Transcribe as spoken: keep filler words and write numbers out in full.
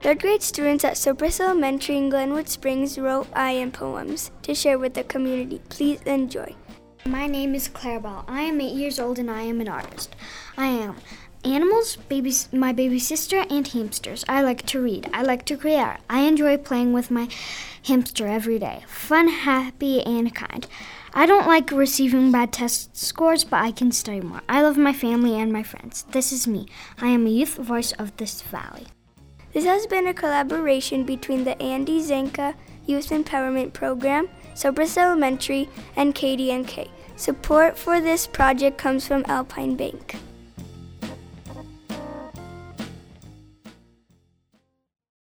Third grade students at Cypress Elementary in Glenwood Springs wrote I Am poems to share with the community. Please enjoy. My name is Clarabelle. I am eight years old and I am an artist. I am animals, babies, my baby sister, and hamsters. I like to read. I like to create art. I enjoy playing with my hamster every day. Fun, happy, and kind. I don't like receiving bad test scores, but I can study more. I love my family and my friends. This is me. I am a youth voice of this valley. This has been a collaboration between the Andy Zanka Youth Empowerment Program, Cypress Elementary, and K D N K. Support for this project comes from Alpine Bank.